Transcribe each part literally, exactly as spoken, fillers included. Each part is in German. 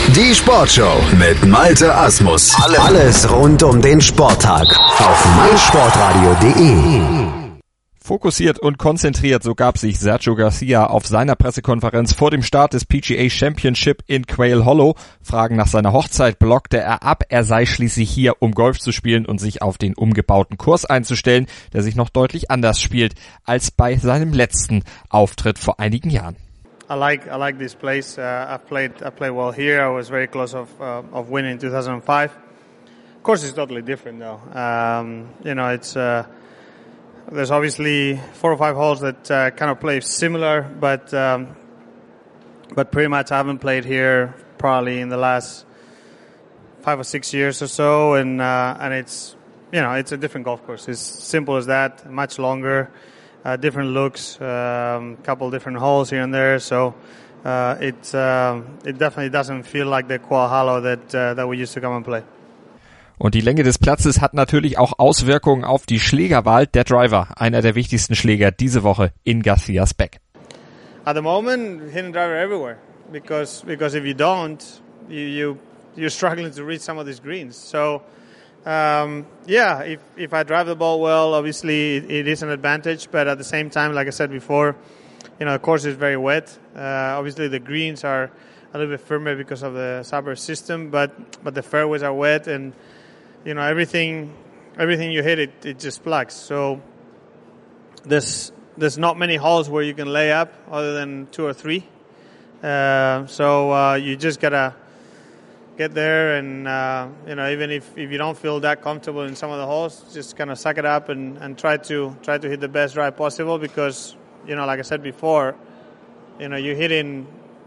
Die Sportshow mit Malte Asmus. Alles rund um den Sporttag auf meinsportradio punkt de. Fokussiert und konzentriert, so gab sich Sergio Garcia auf seiner Pressekonferenz vor dem Start des P G A Championship in Quail Hollow. Fragen nach seiner Hochzeit blockte er ab. Er sei schließlich hier, um Golf zu spielen und sich auf den umgebauten Kurs einzustellen, der sich noch deutlich anders spielt als bei seinem letzten Auftritt vor einigen Jahren. I like I like this place. Uh, I've played I played well here. I was very close of uh, of winning in two thousand five. Of course, it's totally different though. Um, you know, it's uh, there's obviously four or five holes that uh, kind of play similar, but um, but pretty much I haven't played here probably in the last five or six years or so, and uh, and it's you know it's a different golf course. It's simple as that. Much longer. Uh, different looks, a um, couple different holes here and there, so uh, it uh, it definitely doesn't feel like the Quail Hollow that uh, that we used to come and play. Und die Länge des Platzes hat natürlich auch Auswirkungen auf die Schlägerwahl. Der Driver, einer der wichtigsten Schläger diese Woche in Garcias Bag. At the moment, hitting driver everywhere, because because if you don't, you, you you're struggling to reach some of these greens. So. Um, yeah, if, if I drive the ball well, obviously it, it is an advantage, but at the same time, like I said before, you know, the course is very wet. Uh, obviously the greens are a little bit firmer because of the Sabres system, but, but the fairways are wet and, you know, everything, everything you hit, it, it just plugs. So there's, there's not many holes where you can lay up other than two or three. Uh, so, uh, you just gotta, get there and, uh, you know, even if, if you don't feel that comfortable in some of the holes, just kind of suck it up and, and try to try to hit the best drive possible because, you know, like I said before, you know, you're hitting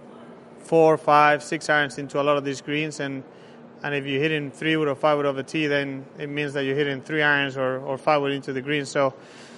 four, five, six irons into a lot of these greens and, and if you're hitting three wood or five wood over tee, then it means that you're hitting three irons or, or five wood into the green. So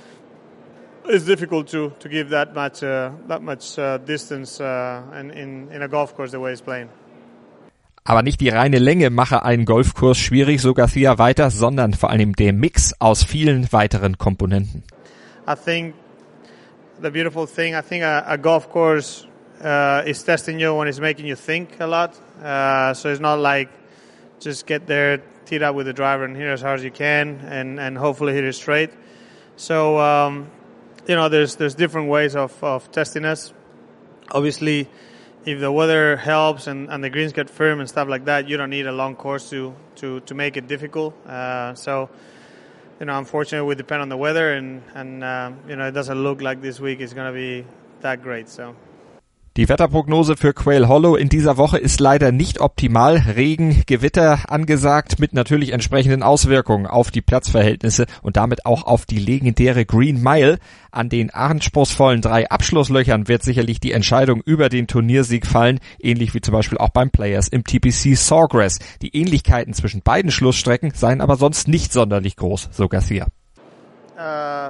it's difficult to, to give that much, uh, that much uh, distance uh, in, in, in a golf course the way it's playing. Aber nicht die reine Länge mache einen Golfkurs schwierig, so Garcia weiter, sondern vor allem der Mix aus vielen weiteren Komponenten. I think the beautiful thing, I think a, a golf course uh, is testing you when it's making you think a lot. Uh, so it's not like just get there, tee it up with the driver and hit as hard as you can and, and hopefully hit it straight. So, um, you know, there's there's different ways of, of testing us. Obviously, if the weather helps and, and the greens get firm and stuff like that, you don't need a long course to, to, to make it difficult. Uh, so, you know, unfortunately, we depend on the weather, and, and uh, you know, it doesn't look like this week is going to be that great. So. Die Wetterprognose für Quail Hollow in dieser Woche ist leider nicht optimal. Regen, Gewitter angesagt mit natürlich entsprechenden Auswirkungen auf die Platzverhältnisse und damit auch auf die legendäre Green Mile. An den anspruchsvollen drei Abschlusslöchern wird sicherlich die Entscheidung über den Turniersieg fallen, ähnlich wie zum Beispiel auch beim Players im T P C Sawgrass. Die Ähnlichkeiten zwischen beiden Schlussstrecken seien aber sonst nicht sonderlich groß, so Garcia. Uh,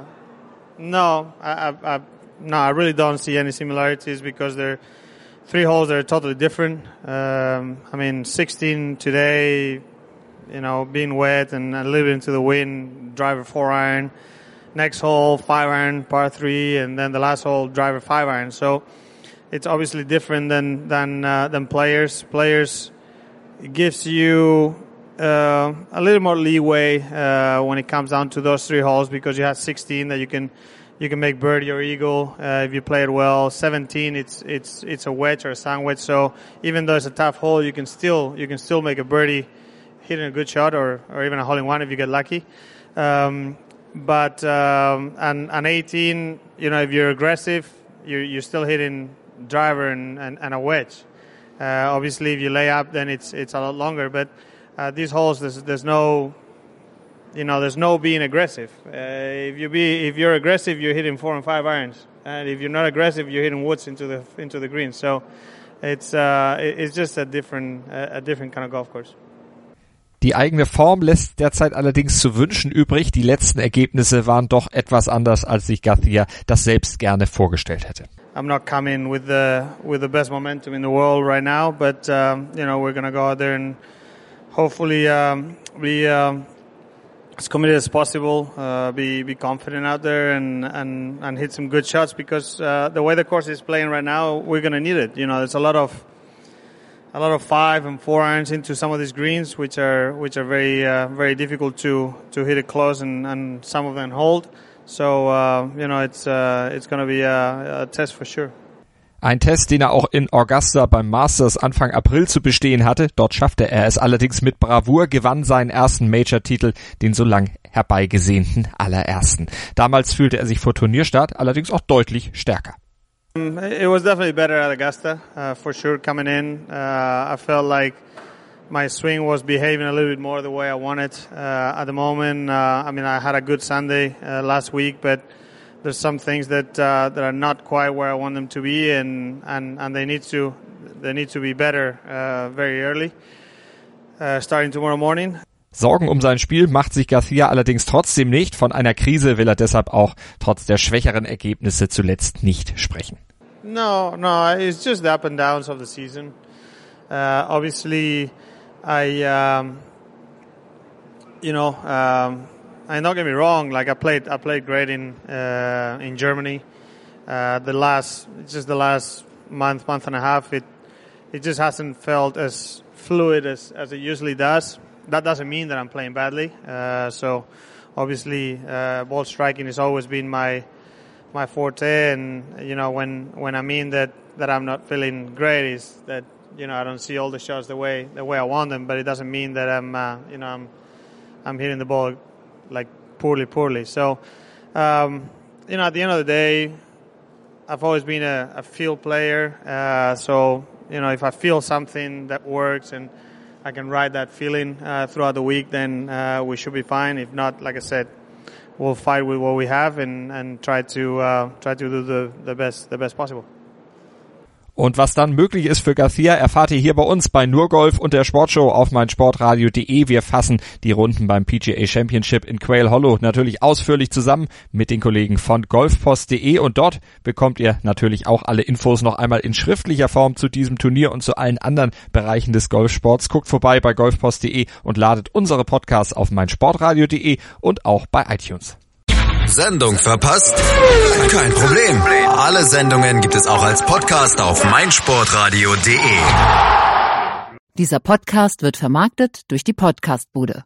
no, I, I, I No, I really don't see any similarities because they're three holes that are totally different. Um, I mean, sixteen today, you know, being wet and a little bit into the wind, driver four iron. Next hole, five iron, par three, and then the last hole, driver five iron. So it's obviously different than than uh, than players. Players, it gives you uh, a little more leeway uh, when it comes down to those three holes because you have sixteen that you can. You can make birdie or eagle uh, if you play it well. seventeen, it's it's it's a wedge or a sand wedge. So even though it's a tough hole, you can still you can still make a birdie, hitting a good shot, or or even a hole in one if you get lucky. Um, but um, and and eighteen, you know, if you're aggressive, you you're still hitting driver and and, and a wedge. Uh, obviously, if you lay up, then it's it's a lot longer. But uh, these holes, there's there's no. You know, there's no being aggressive. Uh, if you be, if you're aggressive, you're hitting four and five irons, and if you're not aggressive, you're hitting woods into the into the green. So, it's uh, it's just a different a different kind of golf course. Die eigene Form lässt derzeit allerdings zu wünschen übrig. Die letzten Ergebnisse waren doch etwas anders, als sich Garcia das selbst gerne vorgestellt hätte. I'm not coming with the with the best momentum in the world right now, but um, you know, we're gonna go out there and hopefully um, be. Um, as committed as possible, uh, be be confident out there and, and, and hit some good shots because uh, the way the course is playing right now, we're going to need it. You know, there's a lot of a lot of five and four irons into some of these greens, which are which are very uh, very difficult to to hit it close and, and some of them hold. So uh, you know it's uh, it's going to be a, a test for sure. Ein Test, den er auch in Augusta beim Masters Anfang April zu bestehen hatte. Dort schaffte er es allerdings mit Bravour, gewann seinen ersten Major-Titel, den so lang herbeigesehnten allerersten. Damals fühlte er sich vor Turnierstart allerdings auch deutlich stärker. It was definitely better at Augusta, uh, for sure. Coming in, uh, I felt like my swing was behaving a little bit more the way I wanted. Uh, at the moment, uh, I mean, I had a good Sunday uh, last week, but there's some things that uh, that are not quite where I want them to be, and and and they need to they need to be better uh, very early, uh, starting tomorrow morning. Sorgen um sein Spiel macht sich Garcia allerdings trotzdem nicht. Von einer Krise will er deshalb auch trotz der schwächeren Ergebnisse zuletzt nicht sprechen. No, no, it's just the up and downs of the season. Uh, obviously, I, um, you know, um, and don't get me wrong. Like I played, I played great in uh, in Germany. Uh, the last, just the last month, month and a half, it it just hasn't felt as fluid as as it usually does. That doesn't mean that I'm playing badly. Uh, so, obviously, uh, ball striking has always been my my forte, and you know when when I mean that that I'm not feeling great is that you know I don't see all the shots the way the way I want them, but it doesn't mean that I'm uh, you know I'm I'm hitting the ball like poorly poorly. So um, you know at the end of the day, I've always been a, a field player. Uh, so you know if I feel something that works and I can ride that feeling uh, throughout the week, then uh, we should be fine. If not, like I said, we'll fight with what we have and, and try to uh, try to do the, the best the best possible. Und was dann möglich ist für Garcia, erfahrt ihr hier bei uns bei Nur Golf und der Sportshow auf meinsportradio punkt de. Wir fassen die Runden beim P G A Championship in Quail Hollow natürlich ausführlich zusammen mit den Kollegen von golfpost punkt de und dort bekommt ihr natürlich auch alle Infos noch einmal in schriftlicher Form zu diesem Turnier und zu allen anderen Bereichen des Golfsports. Guckt vorbei bei golfpost punkt de und ladet unsere Podcasts auf meinsportradio punkt de und auch bei iTunes. Sendung verpasst? Kein Problem. Alle Sendungen gibt es auch als Podcast auf meinsportradio punkt de. Dieser Podcast wird vermarktet durch die Podcastbude.